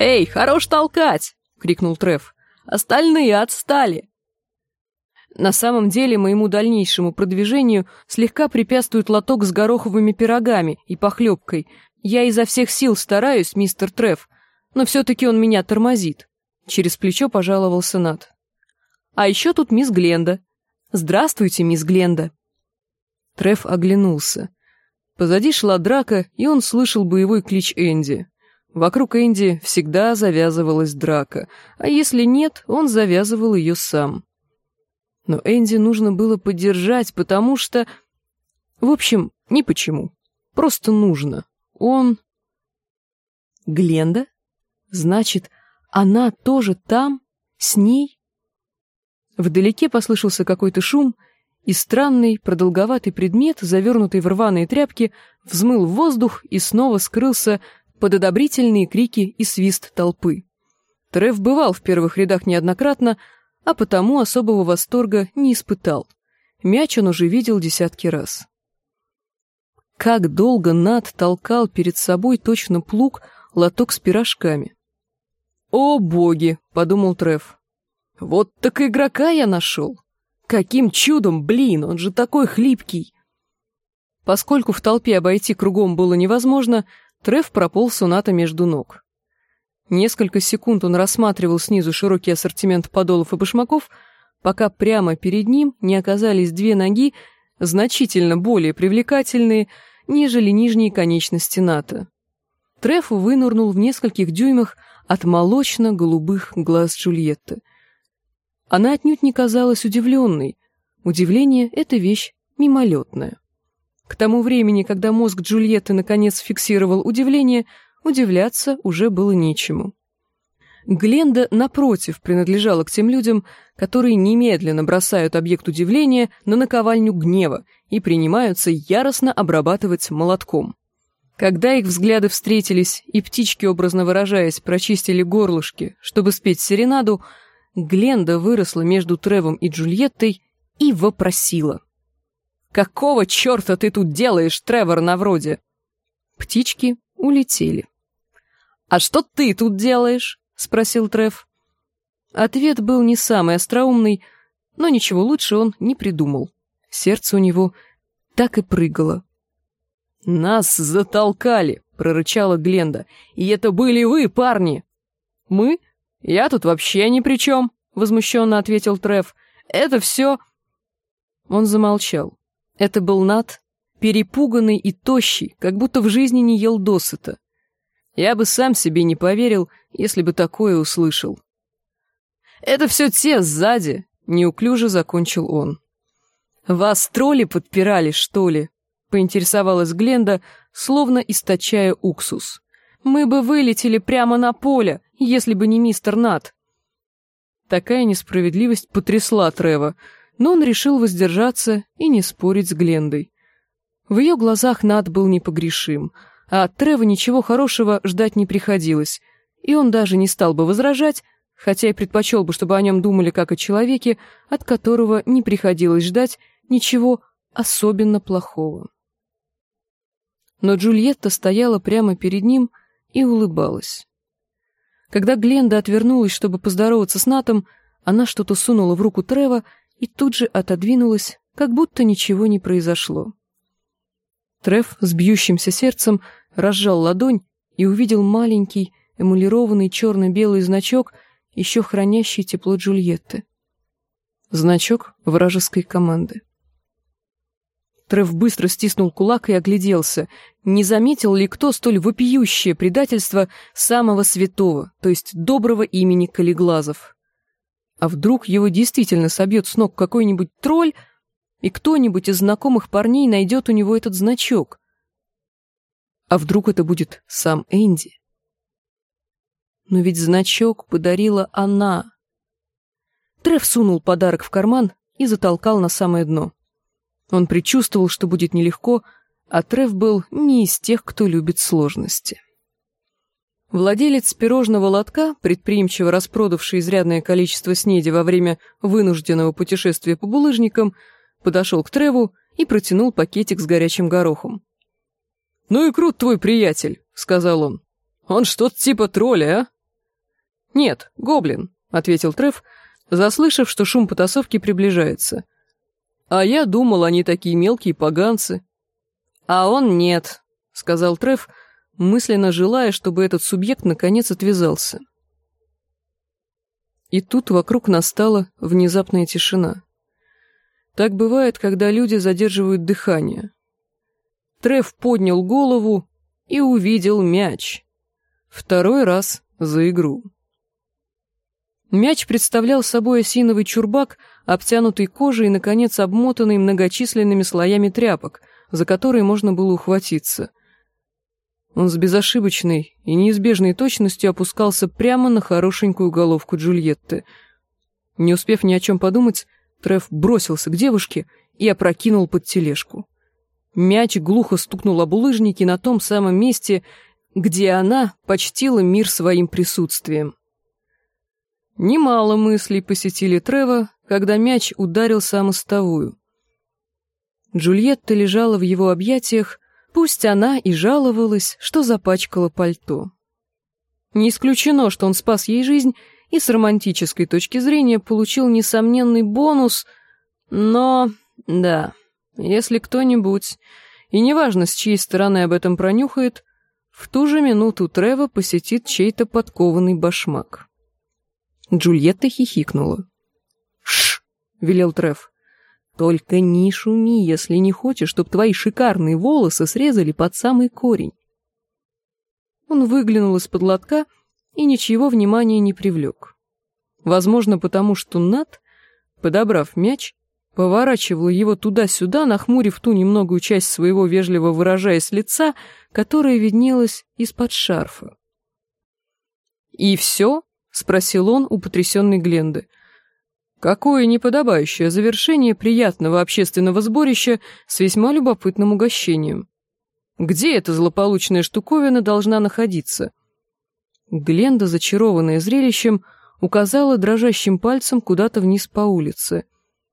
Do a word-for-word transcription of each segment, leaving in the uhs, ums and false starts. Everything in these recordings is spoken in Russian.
«Эй, хорош толкать!» — крикнул Треф. «Остальные отстали!» На самом деле моему дальнейшему продвижению слегка препятствует лоток с гороховыми пирогами и похлебкой. Я изо всех сил стараюсь, мистер Треф, но все-таки он меня тормозит. Через плечо пожаловался Нат. А еще тут мисс Гленда. Здравствуйте, мисс Гленда. Треф оглянулся. Позади шла драка, и он слышал боевой клич Энди. Вокруг Энди всегда завязывалась драка, а если нет, он завязывал ее сам. Но Энди нужно было поддержать, потому что... В общем, не почему. Просто нужно. Он... Гленда? Значит, она тоже там? С ней? Вдалеке послышался какой-то шум, и странный, продолговатый предмет, завернутый в рваные тряпки, взмыл в воздух и снова скрылся под одобрительные крики и свист толпы. Треф бывал в первых рядах неоднократно, а потому особого восторга не испытал. Мяч он уже видел десятки раз. Как долго Нат толкал перед собой точно плуг лоток с пирожками. «О, боги!» — подумал Треф. «Вот так игрока я нашел! Каким чудом, блин, он же такой хлипкий!» Поскольку в толпе обойти кругом было невозможно, Треф прополз у Ната между ног. Несколько секунд он рассматривал снизу широкий ассортимент подолов и башмаков, пока прямо перед ним не оказались две ноги, значительно более привлекательные, нежели нижние конечности Ната. Треф вынырнул в нескольких дюймах от молочно-голубых глаз Джульетты. Она отнюдь не казалась удивленной. Удивление — это вещь мимолетная. К тому времени, когда мозг Джульетты наконец фиксировал удивление, удивляться уже было нечему. Гленда, напротив, принадлежала к тем людям, которые немедленно бросают объект удивления на наковальню гнева и принимаются яростно обрабатывать молотком. Когда их взгляды встретились, и птички, образно выражаясь, прочистили горлышки, чтобы спеть серенаду, Гленда выросла между Тревом и Джульеттой и вопросила. «Какого черта ты тут делаешь, Тревор Навроди?» Птички улетели. «А что ты тут делаешь?» — спросил Трев. Ответ был не самый остроумный, но ничего лучше он не придумал. Сердце у него так и прыгало. «Нас затолкали!» — прорычала Гленда. «И это были вы, парни!» «Мы? Я тут вообще ни при чем!» — возмущенно ответил Трев. «Это все...» Он замолчал. Это был Нат, перепуганный и тощий, как будто в жизни не ел досыта. Я бы сам себе не поверил, если бы такое услышал. «Это все те сзади!» — неуклюже закончил он. «Вас тролли подпирали, что ли?» — поинтересовалась Гленда, словно источая уксус. «Мы бы вылетели прямо на поле, если бы не мистер Нат». Такая несправедливость потрясла Трева, но он решил воздержаться и не спорить с Глендой. В ее глазах Нат был непогрешим, а от Трева ничего хорошего ждать не приходилось, и он даже не стал бы возражать, хотя и предпочел бы, чтобы о нем думали как о человеке, от которого не приходилось ждать ничего особенно плохого. Но Джульетта стояла прямо перед ним и улыбалась. Когда Гленда отвернулась, чтобы поздороваться с Натом, она что-то сунула в руку Трева и тут же отодвинулась, как будто ничего не произошло. Трев с бьющимся сердцем разжал ладонь и увидел маленький, эмалированный черно-белый значок, еще хранящий тепло Джульетты. Значок вражеской команды. Трев быстро стиснул кулак и огляделся, не заметил ли кто столь вопиющее предательство самого святого, то есть доброго имени Калиглазов. А вдруг его действительно собьет с ног какой-нибудь тролль, и кто-нибудь из знакомых парней найдет у него этот значок? А вдруг это будет сам Энди? Но ведь значок подарила она. Трев сунул подарок в карман и затолкал на самое дно. Он предчувствовал, что будет нелегко, а Трев был не из тех, кто любит сложности. Владелец пирожного лотка, предприимчиво распродавший изрядное количество снеди во время вынужденного путешествия по булыжникам, подошел к Треву и протянул пакетик с горячим горохом. «Ну и крут твой приятель», — сказал он. «Он что-то типа тролля, а? «Нет, гоблин», — ответил Треф, заслышав, что шум потасовки приближается. «А я думал, они такие мелкие поганцы». «А он нет», — сказал Треф, мысленно желая, чтобы этот субъект наконец отвязался. И тут вокруг настала внезапная тишина. Так бывает, когда люди задерживают дыхание. Треф поднял голову и увидел мяч. Второй раз за игру. Мяч представлял собой осиновый чурбак, обтянутый кожей и, наконец, обмотанный многочисленными слоями тряпок, за которые можно было ухватиться. Он с безошибочной и неизбежной точностью опускался прямо на хорошенькую головку Джульетты. Не успев ни о чем подумать, Треф бросился к девушке и опрокинул под тележку. Мяч глухо стукнул об булыжники на том самом месте, где она почтила мир своим присутствием. Немало мыслей посетили Трева, когда мяч ударился о мостовую. Джульетта лежала в его объятиях, пусть она и жаловалась, что запачкала пальто. Не исключено, что он спас ей жизнь и с романтической точки зрения получил несомненный бонус, но, да, если кто-нибудь, и неважно, с чьей стороны об этом пронюхает, в ту же минуту Трева посетит чей-то подкованный башмак. Джульетта хихикнула. «Шш!» — велел Треф. «Только не шуми, если не хочешь, чтобы твои шикарные волосы срезали под самый корень». Он выглянул из-под лотка и ничего внимания не привлек. Возможно, потому что Нат, подобрав мяч, поворачивала его туда-сюда, нахмурив ту немногую часть своего вежливо выражаясь лица, которая виднелась из-под шарфа. «И все?» — спросил он у потрясенной Гленды. Какое неподобающее завершение приятного общественного сборища с весьма любопытным угощением. Где эта злополучная штуковина должна находиться? Гленда, зачарованная зрелищем, указала дрожащим пальцем куда-то вниз по улице.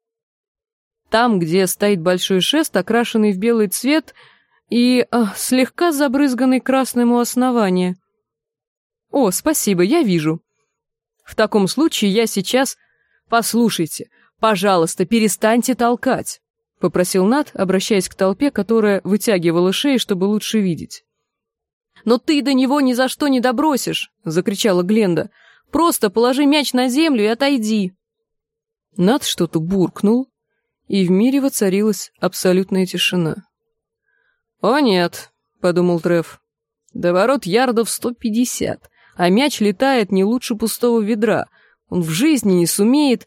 Там, где стоит большой шест, окрашенный в белый цвет и а, слегка забрызганный красным у основания. О, спасибо, я вижу. В таком случае я сейчас... Послушайте, пожалуйста, перестаньте толкать, попросил Нат, обращаясь к толпе, которая вытягивала шеи, чтобы лучше видеть. Но ты до него ни за что не добросишь, закричала Гленда. Просто положи мяч на землю и отойди. Нат что-то буркнул, и в мире воцарилась абсолютная тишина. «О нет», — подумал Треф, — «до ворот ярдов сто пятьдесят, а мяч летает не лучше пустого ведра. Он в жизни не сумеет...»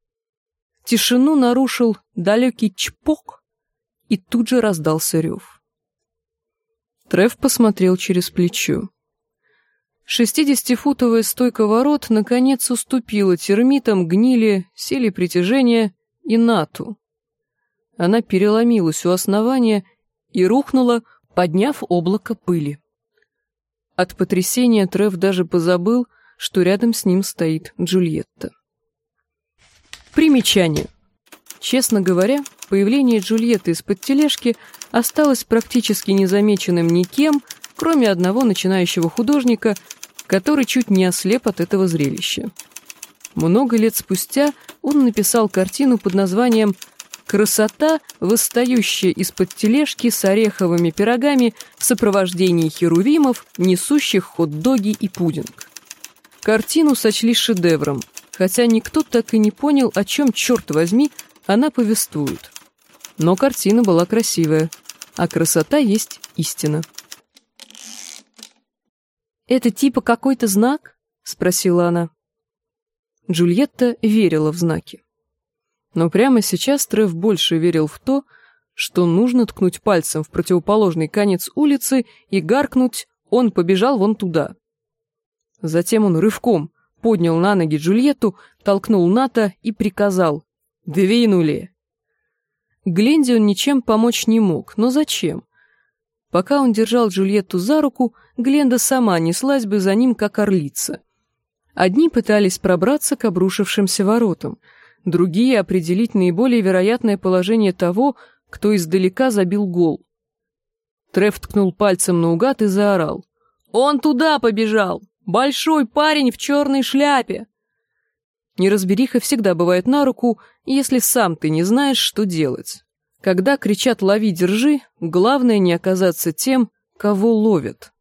Тишину нарушил далекий чпок, и тут же раздался рев. Треф посмотрел через плечо. Шестидесятифутовая стойка ворот наконец уступила термитам, гнили, силе притяжения и Нату. Она переломилась у основания и рухнула, подняв облако пыли. От потрясения Треф даже позабыл, что рядом с ним стоит Джульетта. Примечание. Честно говоря, появление Джульетты из-под тележки осталось практически незамеченным никем, кроме одного начинающего художника, который чуть не ослеп от этого зрелища. Много лет спустя он написал картину под названием «Красота, восстающая из-под тележки с ореховыми пирогами в сопровождении херувимов, несущих хот-доги и пудинг». Картину сочли шедевром, хотя никто так и не понял, о чем, черт возьми, она повествует. Но картина была красивая, а красота есть истина. «Это типа какой-то знак?» — спросила она. Джульетта верила в знаки. Но прямо сейчас Треф больше верил в то, что нужно ткнуть пальцем в противоположный конец улицы и гаркнуть «Он побежал вон туда». Затем он рывком поднял на ноги Джульетту, толкнул Ната и приказал «Двинули!». Гленде он ничем помочь не мог, но зачем? Пока он держал Джульетту за руку, Гленда сама неслась бы за ним, как орлица. Одни пытались пробраться к обрушившимся воротам, другие — определить наиболее вероятное положение того, кто издалека забил гол. Треф ткнул пальцем наугад и заорал. «Он туда побежал! Большой парень в черной шляпе!» Неразбериха всегда бывает на руку, если сам ты не знаешь, что делать. Когда кричат «лови, держи», главное не оказаться тем, кого ловят.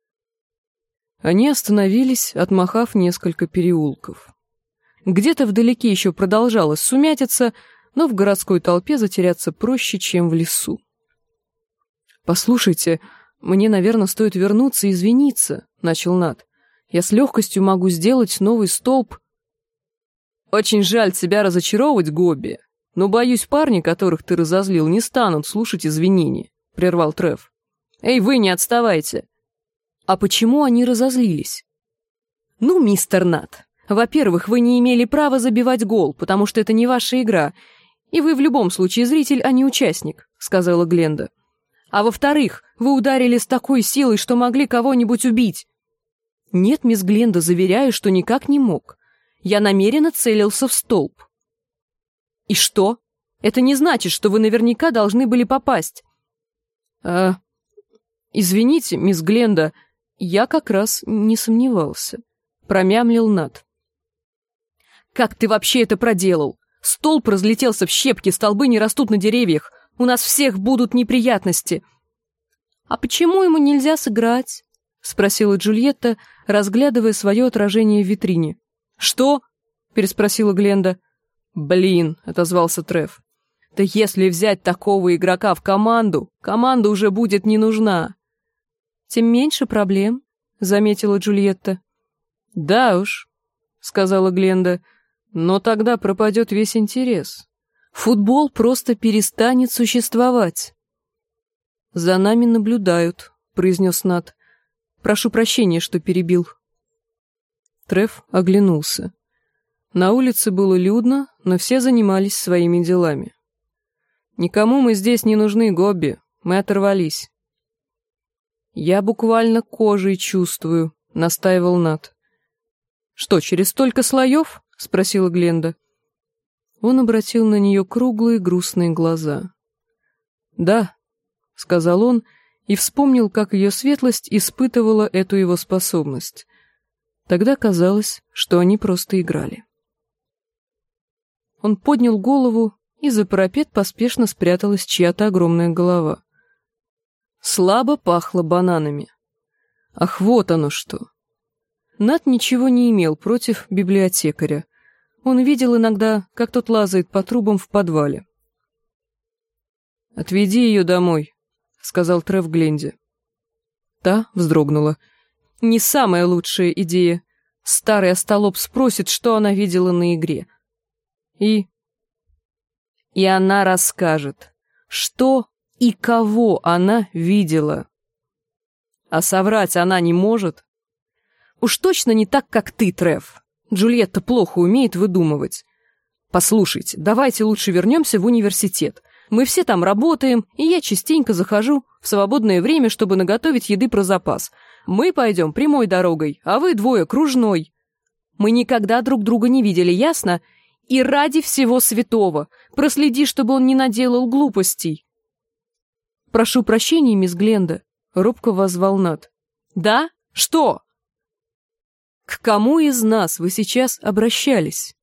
Они остановились, отмахав несколько переулков. Где-то вдалеке еще продолжалась сумятица, но в городской толпе затеряться проще, чем в лесу. «Послушайте, мне, наверное, стоит вернуться и извиниться», — начал Нат. «Я с легкостью могу сделать новый столб». «Очень жаль тебя разочаровывать, Гобби, но, боюсь, парни, которых ты разозлил, не станут слушать извинения», — прервал Трев. «Эй, вы, не отставайте!» «А почему они разозлились?» «Ну, мистер Нат, во-первых, вы не имели права забивать гол, потому что это не ваша игра, и вы в любом случае зритель, а не участник», — сказала Гленда. «А во-вторых, вы ударили с такой силой, что могли кого-нибудь убить». «Нет, мисс Гленда, заверяю, что никак не мог. Я намеренно целился в столб». «И что? Это не значит, что вы наверняка должны были попасть». «А, извините, мисс Гленда, я как раз не сомневался», — промямлил Нат. «Как ты вообще это проделал? Столб разлетелся в щепки, столбы не растут на деревьях. У нас всех будут неприятности». «А почему ему нельзя сыграть?» — спросила Джульетта, разглядывая свое отражение в витрине. «Что?» — переспросила Гленда. «Блин», — отозвался Трев. «Да если взять такого игрока в команду, команда уже будет не нужна». «Тем меньше проблем», — заметила Джульетта. «Да уж», — сказала Гленда, — «но тогда пропадет весь интерес. Футбол просто перестанет существовать». «За нами наблюдают», — произнес Нат. «Прошу прощения, что перебил». Трев оглянулся. На улице было людно, но все занимались своими делами. «Никому мы здесь не нужны, Гобби, мы оторвались». «Я буквально кожей чувствую», — настаивал Нат. «Что, через столько слоев?» — спросила Гленда. Он обратил на нее круглые грустные глаза. «Да», — сказал он и вспомнил, как ее светлость испытывала эту его способность. Тогда казалось, что они просто играли. Он поднял голову, и за парапет поспешно спряталась чья-то огромная голова. Слабо пахло бананами. Ах, вот оно что! Нат ничего не имел против библиотекаря. Он видел иногда, как тот лазает по трубам в подвале. «Отведи ее домой», — сказал Трев Гленде. Та вздрогнула. «Не самая лучшая идея. Старый остолоп спросит, что она видела на игре. И... И она расскажет, что и кого она видела. А соврать она не может. Уж точно не так, как ты, Трев. Джульетта плохо умеет выдумывать. Послушайте, давайте лучше вернемся в университет. Мы все там работаем, и я частенько захожу в свободное время, чтобы наготовить еды про запас. Мы пойдем прямой дорогой, а вы двое кружной. Мы никогда друг друга не видели, ясно? И ради всего святого, проследи, чтобы он не наделал глупостей». «Прошу прощения, мисс Гленда», — робко воззвал Нат. «Да? Что?» «К кому из нас вы сейчас обращались?»